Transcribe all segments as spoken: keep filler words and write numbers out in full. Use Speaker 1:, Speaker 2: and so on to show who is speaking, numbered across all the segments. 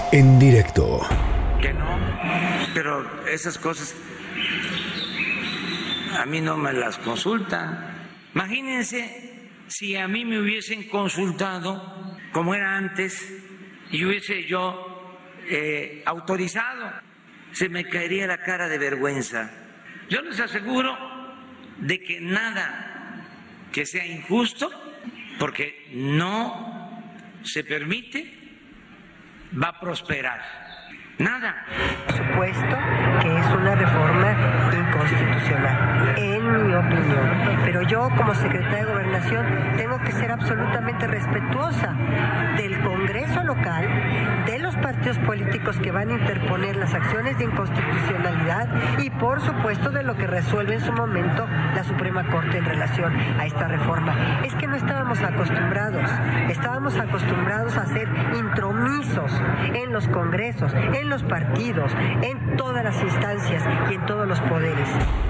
Speaker 1: En directo.
Speaker 2: Que no, pero esas cosas a mí no me las consultan. Imagínense si a mí me hubiesen consultado como era antes y hubiese yo eh, autorizado, se me caería la cara de vergüenza. Yo les aseguro de que nada que sea injusto, porque no se permite, va a prosperar. Nada.
Speaker 3: Por supuesto que es una reforma inconstitucional, en mi opinión. Pero yo, como secretaria de Gobernación, tengo que ser absolutamente respetuosa del Congreso local, de los partidos políticos que van a interponer las acciones de inconstitucionalidad y, por supuesto, de lo que resuelve en su momento la Suprema Corte en relación a esta reforma. Es que no estábamos acostumbrados, estábamos acostumbrados a ser intromisos en los congresos, en los partidos, en todas las instancias y en todos los poderes.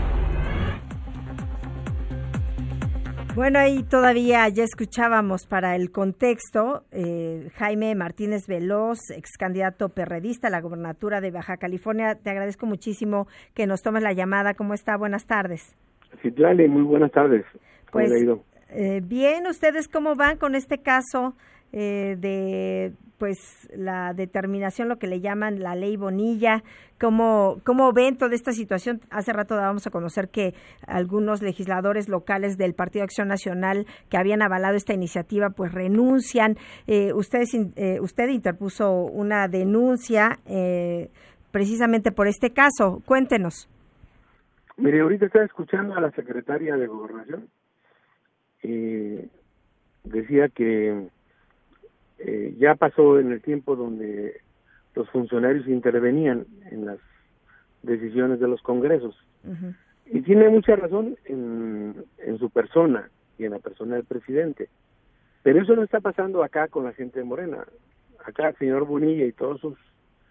Speaker 4: Bueno, ahí todavía ya escuchábamos para el contexto, eh, Jaime Martínez Veloz, ex candidato perredista a la gobernatura de Baja California. Te agradezco muchísimo que nos tomes la llamada. ¿Cómo está? Buenas tardes.
Speaker 5: Citlali, muy buenas tardes. ¿Cómo
Speaker 4: pues,
Speaker 5: le ha ido?
Speaker 4: Eh, bien, ¿ustedes cómo van con este caso eh, de pues la determinación, lo que le llaman la ley Bonilla? ¿Cómo, cómo ven toda esta situación? Hace rato dábamos a conocer que algunos legisladores locales del Partido Acción Nacional que habían avalado esta iniciativa pues renuncian. Eh, ustedes, eh, usted interpuso una denuncia eh, precisamente por este caso. Cuéntenos.
Speaker 5: Mire, ahorita estaba escuchando a la secretaria de Gobernación y decía que Eh, ya pasó en el tiempo donde los funcionarios intervenían en las decisiones de los congresos. Uh-huh. Y tiene mucha razón en, en su persona y en la persona del presidente. Pero eso no está pasando acá con la gente de Morena. Acá el señor Bonilla y todos sus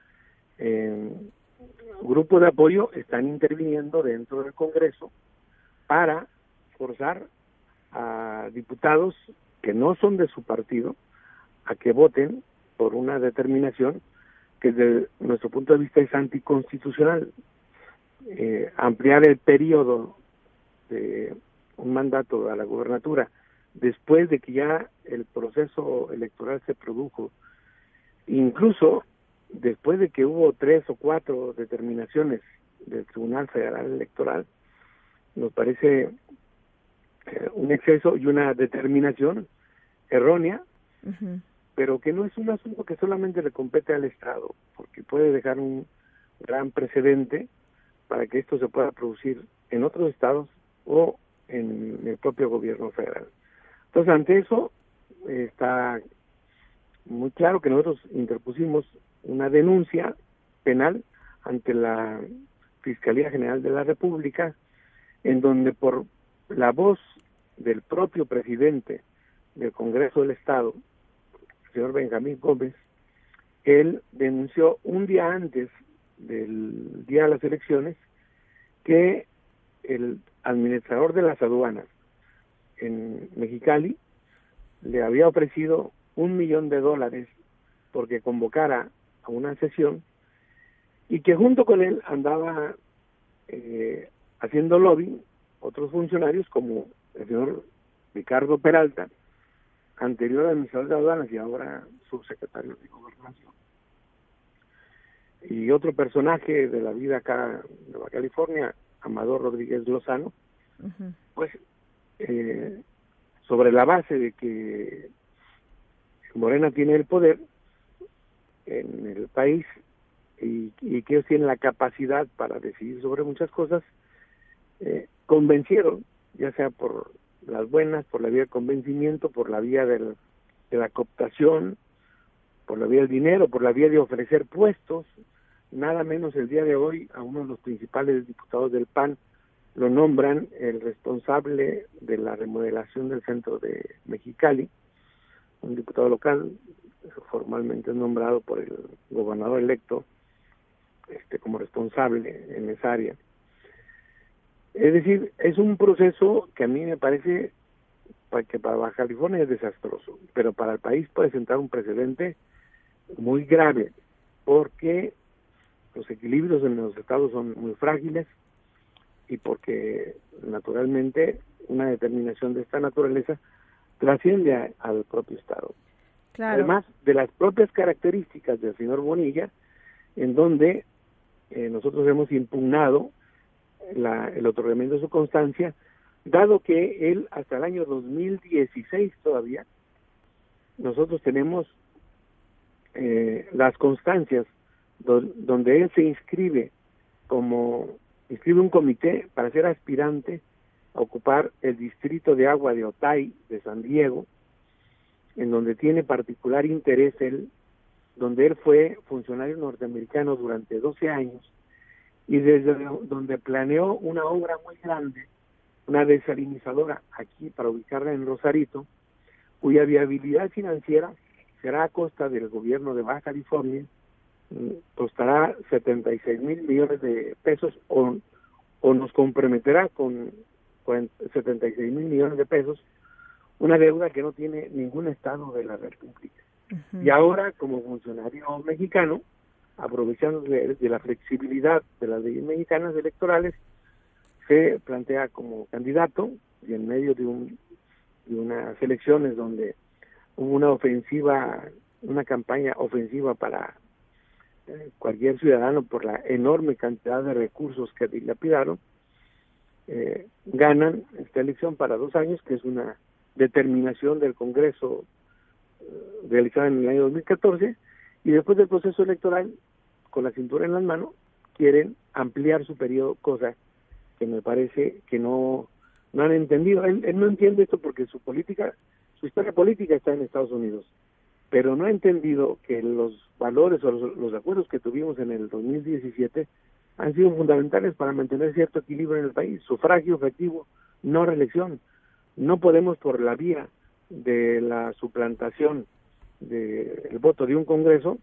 Speaker 5: eh, grupos de apoyo están interviniendo dentro del Congreso para forzar a diputados que no son de su partido a que voten por una determinación que desde nuestro punto de vista es anticonstitucional. Eh, ampliar el periodo de un mandato a la gobernatura después de que ya el proceso electoral se produjo, incluso después de que hubo tres o cuatro determinaciones del Tribunal Federal Electoral, nos parece eh, un exceso y una determinación errónea. Uh-huh. Pero que no es un asunto que solamente le compete al Estado, porque puede dejar un gran precedente para que esto se pueda producir en otros estados o en el propio gobierno federal. Entonces, ante eso, eh, está muy claro que nosotros interpusimos una denuncia penal ante la Fiscalía General de la República, en donde por la voz del propio presidente del Congreso del Estado, señor Benjamín Gómez, él denunció un día antes del día de las elecciones que el administrador de las aduanas en Mexicali le había ofrecido un millón de dólares porque convocara a una sesión y que junto con él andaba eh, haciendo lobby otros funcionarios como el señor Ricardo Peralta, anterior administrador de aduanas y ahora subsecretario de Gobernación. Y otro personaje de la vida acá de Baja California, Amador Rodríguez Lozano, uh-huh. pues eh, sobre la base de que Morena tiene el poder en el país y, y que ellos tienen la capacidad para decidir sobre muchas cosas, eh, convencieron, ya sea por las buenas, por la vía del convencimiento, por la vía del, de la cooptación, por la vía del dinero, por la vía de ofrecer puestos, nada menos el día de hoy a uno de los principales diputados del P A N lo nombran el responsable de la remodelación del centro de Mexicali, un diputado local formalmente nombrado por el gobernador electo este como responsable en esa área. Es decir, es un proceso que a mí me parece que para Baja California es desastroso, pero para el país puede sentar un precedente muy grave, porque los equilibrios en los estados son muy frágiles y porque naturalmente una determinación de esta naturaleza trasciende a, al propio estado.
Speaker 4: Claro.
Speaker 5: Además de las propias características del señor Bonilla, en donde eh, nosotros hemos impugnado la, el otorgamiento de su constancia, dado que él hasta el año dos mil dieciséis todavía, nosotros tenemos eh, las constancias do, donde él se inscribe como, inscribe un comité para ser aspirante a ocupar el distrito de agua de Otay de San Diego, en donde tiene particular interés él, donde él fue funcionario norteamericano durante doce años, y desde donde planeó una obra muy grande, una desalinizadora aquí para ubicarla en Rosarito, cuya viabilidad financiera será a costa del gobierno de Baja California, costará setenta y seis mil millones de pesos o, o nos comprometerá con, con setenta y seis mil millones de pesos, una deuda que no tiene ningún estado de la República. Uh-huh. Y ahora, como funcionario mexicano, aprovechando de, de la flexibilidad de las leyes mexicanas electorales, se plantea como candidato, y en medio de, un, de unas elecciones donde hubo una ofensiva, una campaña ofensiva para eh, cualquier ciudadano por la enorme cantidad de recursos que dilapidaron, eh, ganan esta elección para dos años, que es una determinación del Congreso eh, realizada en el año dos mil catorce, y después del proceso electoral, con la cintura en las manos, quieren ampliar su periodo, cosa que me parece que no, no han entendido. Él, él no entiende esto porque su política, su historia política está en Estados Unidos, pero no ha entendido que los valores o los, los acuerdos que tuvimos en el dos mil diecisiete han sido fundamentales para mantener cierto equilibrio en el país, sufragio efectivo, no reelección. No podemos, por la vía de la suplantación del voto de un Congreso,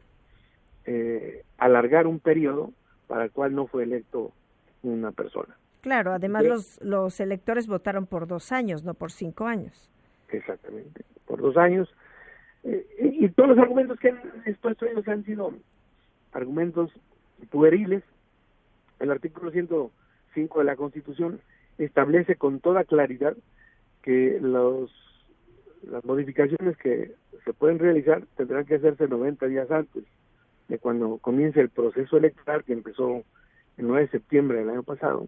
Speaker 5: eh, alargar un periodo para el cual no fue electo una persona.
Speaker 4: Claro, además los, los electores votaron por dos años, no por cinco años.
Speaker 5: Exactamente, por dos años. Eh, y, y todos los argumentos que han expuesto ellos han sido argumentos pueriles. El artículo ciento cinco de la Constitución establece con toda claridad que los las modificaciones que se pueden realizar tendrán que hacerse noventa días antes de cuando comience el proceso electoral, que empezó el nueve de septiembre del año pasado.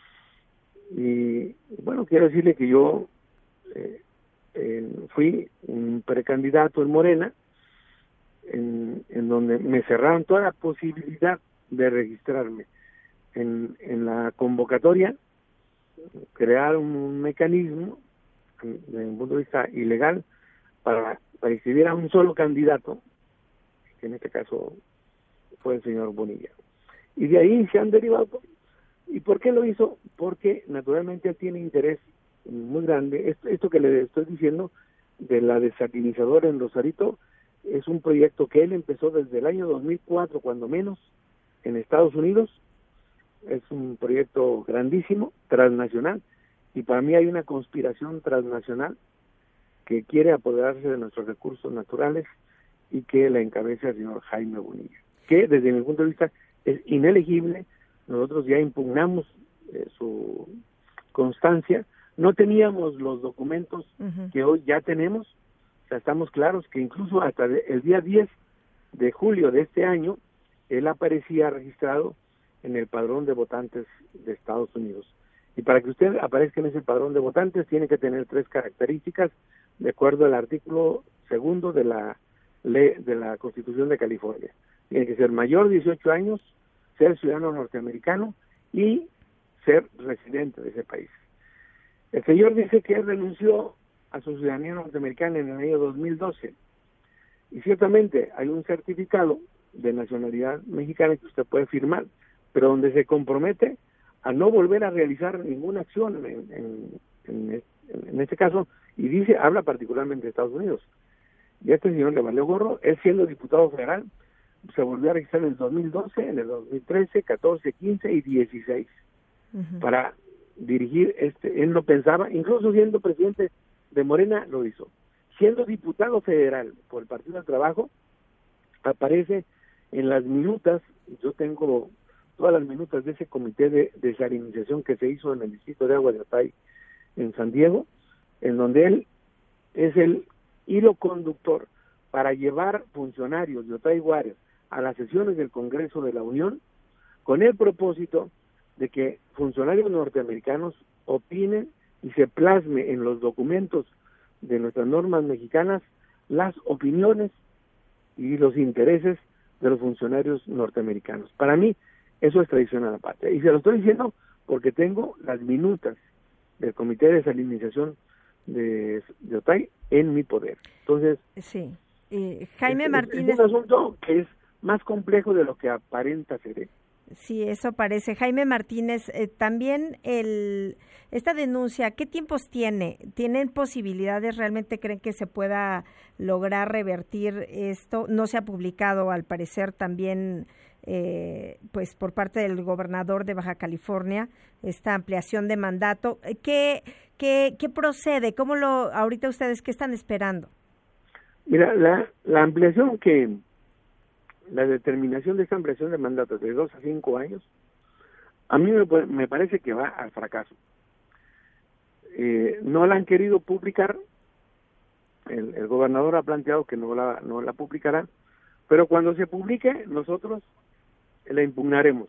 Speaker 5: Y bueno, quiero decirle que yo eh, eh, fui un precandidato en Morena, en, en donde me cerraron toda la posibilidad de registrarme. En, en la convocatoria crearon un mecanismo desde un punto de vista ilegal para, para inscribir a un solo candidato, que en este caso fue el señor Bonilla. Y de ahí se han derivado. ¿Y por qué lo hizo? Porque naturalmente él tiene interés muy grande. Esto, esto que le estoy diciendo de la desalinizadora en Rosarito es un proyecto que él empezó desde el año dos mil cuatro, cuando menos, en Estados Unidos. Es un proyecto grandísimo, transnacional, y para mí hay una conspiración transnacional que quiere apoderarse de nuestros recursos naturales y que la encabeza el señor Jaime Bonilla, que desde mi punto de vista es inelegible. Nosotros ya impugnamos eh, su constancia, no teníamos los documentos uh-huh. que hoy ya tenemos, o sea, estamos claros que incluso hasta el día diez de julio de este año, él aparecía registrado en el padrón de votantes de Estados Unidos. Y para que usted aparezca en ese padrón de votantes, tiene que tener tres características, de acuerdo al artículo segundo de la ley de la Constitución de California. Tiene que ser mayor de dieciocho años, ser ciudadano norteamericano y ser residente de ese país. El señor dice que él renunció a su ciudadanía norteamericana en el año dos mil doce. Y ciertamente hay un certificado de nacionalidad mexicana que usted puede firmar, pero donde se compromete a no volver a realizar ninguna acción en, en, en, en este caso, y dice, habla particularmente de Estados Unidos. Y a este señor le valió gorro. Él, siendo diputado federal, se volvió a registrar en el dos mil doce, en el dos mil trece, catorce, quince y dieciséis uh-huh. para dirigir este. Él no pensaba, incluso siendo presidente de Morena, lo hizo. Siendo diputado federal por el Partido del Trabajo, aparece en las minutas, yo tengo todas las minutas de ese comité de desalinización que se hizo en el distrito de Agua de Otay, en San Diego, en donde él es el hilo conductor para llevar funcionarios de Otay Juárez a las sesiones del Congreso de la Unión, con el propósito de que funcionarios norteamericanos opinen y se plasme en los documentos de nuestras normas mexicanas las opiniones y los intereses de los funcionarios norteamericanos. Para mí, eso es traición a la patria. Y se lo estoy diciendo porque tengo las minutas del Comité de Desalinización de, de Otay en mi poder. Entonces,
Speaker 4: sí. Eh, Jaime
Speaker 5: es,
Speaker 4: Martínez.
Speaker 5: Es un asunto que es más complejo de lo que aparenta ser.
Speaker 4: Sí, eso parece. Jaime Martínez, eh, también el esta denuncia, ¿qué tiempos tiene? ¿Tienen posibilidades? ¿Realmente creen que se pueda lograr revertir esto? No se ha publicado, al parecer, también eh, pues por parte del gobernador de Baja California, esta ampliación de mandato. ¿Qué, qué, qué procede? ¿Cómo lo, ahorita ustedes qué están esperando?
Speaker 5: Mira, la, la ampliación que... la determinación de esta ampliación de mandatos de dos a cinco años, a mí me, me parece que va al fracaso. Eh, no la han querido publicar, el, el gobernador ha planteado que no la, no la publicará, pero cuando se publique, nosotros la impugnaremos.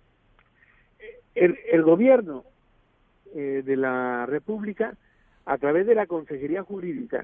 Speaker 5: El, el gobierno eh, de la República, a través de la Consejería Jurídica,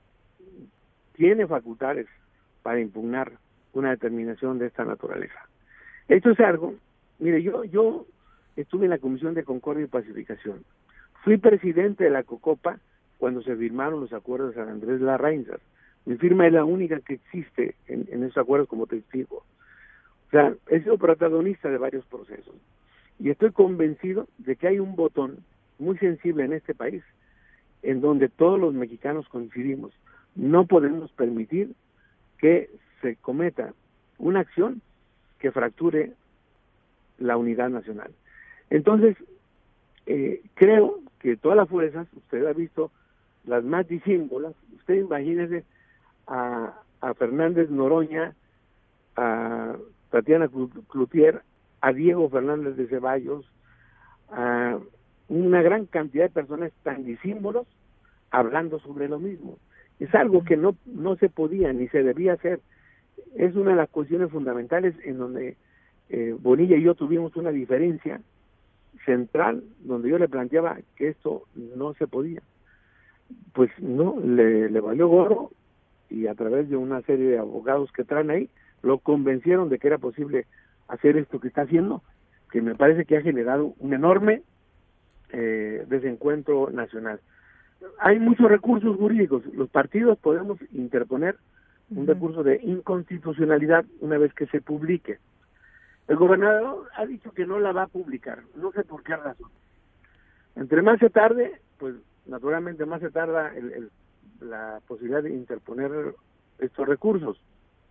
Speaker 5: tiene facultades para impugnar una determinación de esta naturaleza. Esto es algo, mire, yo yo estuve en la Comisión de Concordia y Pacificación, fui presidente de la COCOPA cuando se firmaron los acuerdos de San Andrés Larraínzar. Mi firma es la única que existe en, en esos acuerdos como testigo. O sea, he sido protagonista de varios procesos y estoy convencido de que hay un botón muy sensible en este país en donde todos los mexicanos coincidimos. No podemos permitir que se cometa una acción que fracture la unidad nacional. Entonces, eh, creo que todas las fuerzas, usted ha visto las más disímbolas, usted imagínese a, a Fernández Noroña, a Tatiana Cloutier, a Diego Fernández de Ceballos, a una gran cantidad de personas tan disímbolos hablando sobre lo mismo. Es algo que no, no se podía ni se debía hacer. Es una de las cuestiones fundamentales en donde eh, Bonilla y yo tuvimos una diferencia central, donde yo le planteaba que esto no se podía. Pues no, le, le valió gorro y a través de una serie de abogados que traen ahí, lo convencieron de que era posible hacer esto que está haciendo, que me parece que ha generado un enorme eh, desencuentro nacional. Hay muchos recursos jurídicos, los partidos podemos interponer un recurso de inconstitucionalidad una vez que se publique. El gobernador ha dicho que no la va a publicar, no sé por qué razón. Entre más se tarde, pues naturalmente más se tarda el, el, la posibilidad de interponer estos recursos.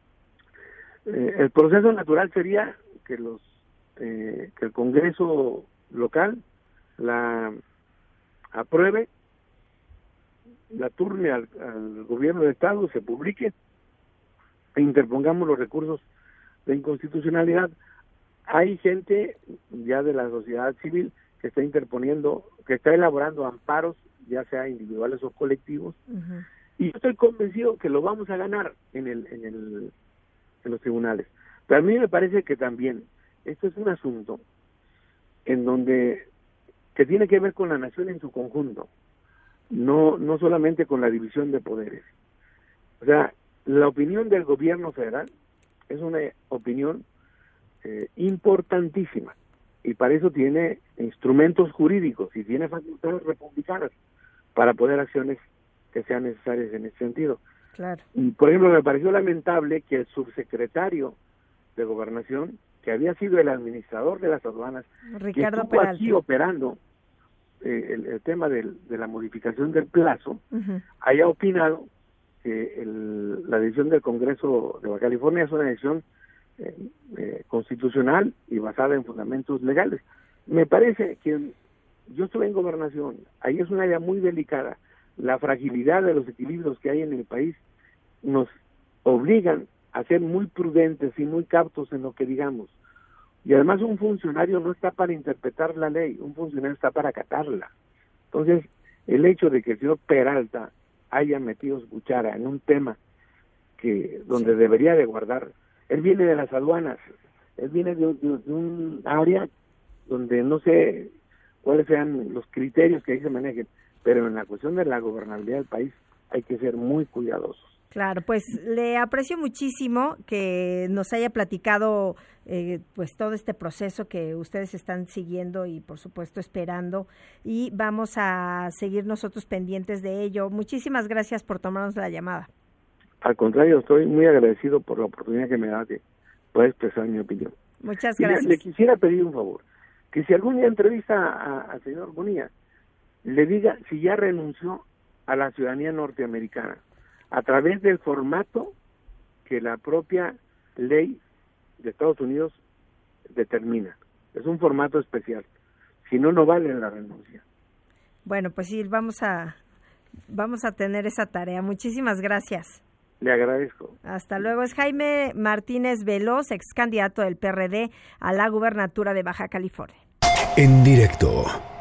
Speaker 5: Eh, el proceso natural sería que los eh, que el Congreso local la apruebe, la turne al, al gobierno de Estado, se publique e interpongamos los recursos de inconstitucionalidad. Hay gente ya de la sociedad civil que está interponiendo, que está elaborando amparos, ya sea individuales o colectivos, uh-huh. y yo estoy convencido que lo vamos a ganar en el, en el, en los tribunales. Pero a mí me parece que también esto es un asunto en donde que tiene que ver con la nación en su conjunto, no no solamente con la división de poderes. O sea, la opinión del gobierno federal es una opinión eh, importantísima y para eso tiene instrumentos jurídicos y tiene facultades republicanas para poder acciones que sean necesarias en ese sentido.
Speaker 4: Claro.
Speaker 5: Y, por ejemplo, me pareció lamentable que el subsecretario de Gobernación, que había sido el administrador de las aduanas,
Speaker 4: Ricardo
Speaker 5: que estuvo
Speaker 4: Peralta.
Speaker 5: aquí operando eh, el, el tema del, de la modificación del plazo, uh-huh. haya opinado que el, la decisión del Congreso de Baja California es una decisión eh, eh, constitucional y basada en fundamentos legales. Me parece que yo estuve en Gobernación, ahí es una área muy delicada, la fragilidad de los equilibrios que hay en el país nos obligan a a ser muy prudentes y muy cautos en lo que digamos. Y además un funcionario no está para interpretar la ley, un funcionario está para acatarla. Entonces, el hecho de que el señor Peralta haya metido su cuchara en un tema que donde sí. debería de guardar, él viene de las aduanas, él viene de, de, de un área donde no sé cuáles sean los criterios que ahí se manejen, pero en la cuestión de la gobernabilidad del país hay que ser muy cuidadosos.
Speaker 4: Claro, pues le aprecio muchísimo que nos haya platicado eh, pues todo este proceso que ustedes están siguiendo y por supuesto esperando, y vamos a seguir nosotros pendientes de ello. Muchísimas gracias por tomarnos la llamada.
Speaker 5: Al contrario, estoy muy agradecido por la oportunidad que me da de poder expresar mi opinión.
Speaker 4: Muchas gracias.
Speaker 5: Le, le quisiera pedir un favor, que si algún día entrevista al señor Bonilla, le diga si ya renunció a la ciudadanía norteamericana a través del formato que la propia ley de Estados Unidos determina. Es un formato especial. Si no, no vale la renuncia.
Speaker 4: Bueno, pues sí, vamos a vamos a tener esa tarea. Muchísimas gracias.
Speaker 5: Le agradezco.
Speaker 4: Hasta luego. Es Jaime Martínez Veloz, ex candidato del P R D a la gubernatura de Baja California.
Speaker 1: En directo.